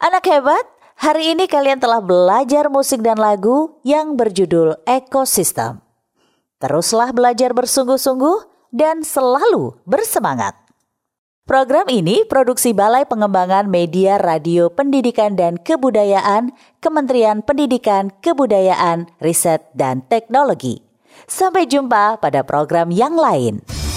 Anak hebat, hari ini kalian telah belajar musik dan lagu yang berjudul Ekosistem. Teruslah belajar bersungguh-sungguh dan selalu bersemangat. Program ini produksi Balai Pengembangan Media Radio Pendidikan dan Kebudayaan, Kementerian Pendidikan, Kebudayaan, Riset, dan Teknologi. Sampai jumpa pada program yang lain.